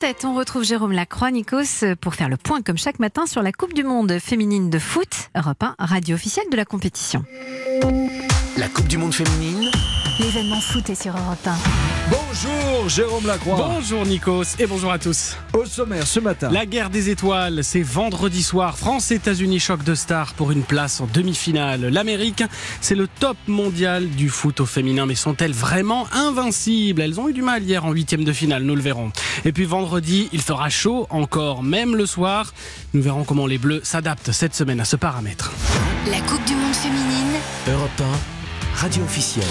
tête, on retrouve Jérôme Lacroix, Nikos, pour faire le point comme chaque matin sur la Coupe du Monde féminine de foot. Europe 1, radio officielle de la compétition. La Coupe du Monde féminine. L'événement foot est sur Europe 1. Bonjour Jérôme Lacroix. Bonjour Nikos et bonjour à tous. Au sommaire ce matin. La guerre des étoiles, c'est vendredi soir. France-États-Unis, choc de stars pour une place en demi-finale. L'Amérique, c'est le top mondial du foot au féminin. Mais sont-elles vraiment invincibles? Elles ont eu du mal hier en huitième de finale, nous le verrons. Et puis vendredi, il fera chaud encore, même le soir. Nous verrons comment les Bleus s'adaptent cette semaine à ce paramètre. La Coupe du Monde féminine. Europe 1, radio officielle.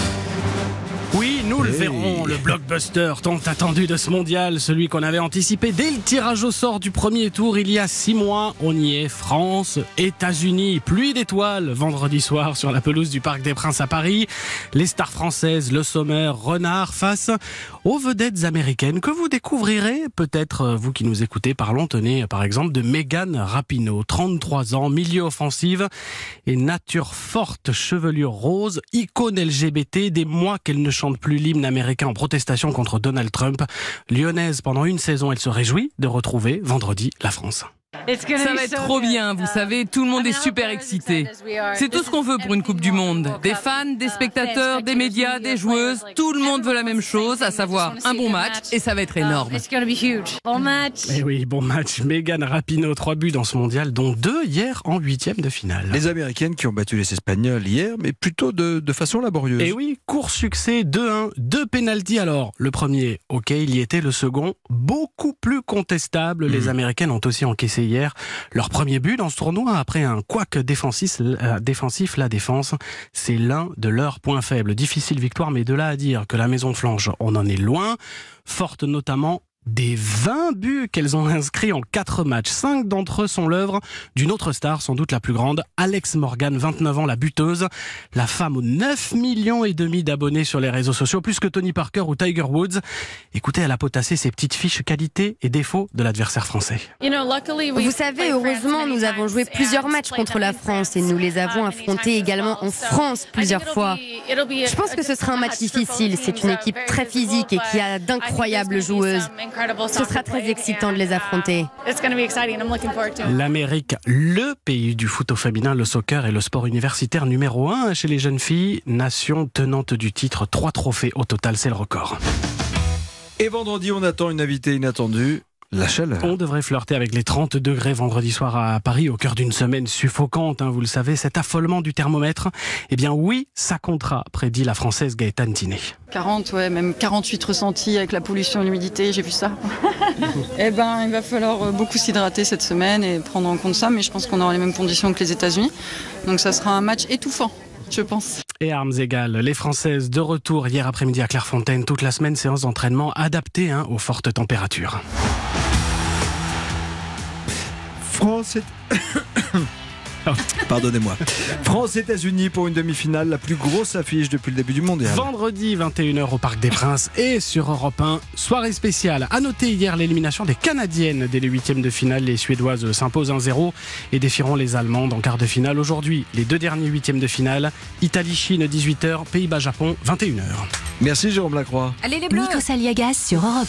Oui, nous le verrons, le blockbuster tant attendu de ce mondial, celui qu'on avait anticipé dès le tirage au sort du premier tour il y a 6 mois. On y est, France, États-Unis, pluie d'étoiles vendredi soir sur la pelouse du Parc des Princes à Paris. Les stars françaises, Le Sommer, Renard face aux vedettes américaines que vous découvrirez, peut-être vous qui nous écoutez. Parlons, tenez, par exemple de Megan Rapinoe, 33 ans, milieu offensive et nature forte, chevelure rose, icône LGBT, des mois qu'elle ne chante plus l'hymne américain en protestation contre Donald Trump. Lyonnaise pendant une saison, elle se réjouit de retrouver vendredi la France. Ça va être trop bien, vous savez, tout le monde est super excité. C'est tout ce qu'on veut pour une Coupe du Monde. Des fans, des spectateurs, des médias, des joueuses, tout le monde veut la même chose, à savoir un bon match, et ça va être énorme. Bon match. Eh oui, bon match. Megan Rapinoe, 3 buts dans ce mondial, dont 2 hier en huitième de finale. Les Américaines qui ont battu les Espagnols hier, mais plutôt de façon laborieuse. Et oui, court succès, 2-1, 2 pénaltys. Alors, le premier, ok, il y était. Le second, beaucoup plus contestable. Les Américaines ont aussi encaissé hier leur premier but dans ce tournoi après un couac défensif. La défense, c'est l'un de leurs points faibles. Difficile victoire, mais de là à dire que la Maison Flange, on en est loin. Forte notamment des 20 buts qu'elles ont inscrits en 4 matchs. 5 d'entre eux sont l'œuvre d'une autre star, sans doute la plus grande, Alex Morgan, 29 ans, la buteuse, la femme aux 9,5 millions d'abonnés sur les réseaux sociaux, plus que Tony Parker ou Tiger Woods. Écoutez, elle a potassé ses petites fiches qualités et défauts de l'adversaire français. Vous savez, heureusement, nous avons joué plusieurs matchs contre la France et nous les avons affrontés également en France plusieurs fois. Je pense que ce sera un match difficile. C'est une équipe très physique et qui a d'incroyables joueuses. Ce sera très excitant de les affronter. L'Amérique, le pays du foot au féminin, le soccer est le sport universitaire numéro 1 chez les jeunes filles. Nation tenante du titre, 3 trophées au total, c'est le record. Et vendredi, on attend une invitée inattendue. La chaleur. On devrait flirter avec les 30 degrés vendredi soir à Paris, au cœur d'une semaine suffocante, vous le savez, cet affolement du thermomètre. Eh bien oui, ça comptera, prédit la Française Gaëtane Tinet. 40, ouais, même 48 ressentis avec la pollution et l'humidité, j'ai vu ça. Eh ben, il va falloir beaucoup s'hydrater cette semaine et prendre en compte ça, mais je pense qu'on aura les mêmes conditions que les États-Unis. Donc ça sera un match étouffant, je pense. Et armes égales, les Françaises de retour hier après-midi à Clairefontaine. Toute la semaine, séance d'entraînement adaptée aux fortes températures. Pardonnez-moi. France-États-Unis pour une demi-finale, la plus grosse affiche depuis le début du mondial. Vendredi 21h au Parc des Princes et sur Europe 1. Soirée spéciale. À noter hier l'élimination des Canadiennes dès les huitièmes de finale. Les Suédoises s'imposent 1-0 et défieront les Allemandes en quart de finale. Aujourd'hui, les 2 derniers huitièmes de finale. Italie-Chine 18h, Pays-Bas-Japon 21h. Merci Jérôme Lacroix. Allez les Bleus. Nikos Aliagas sur Europe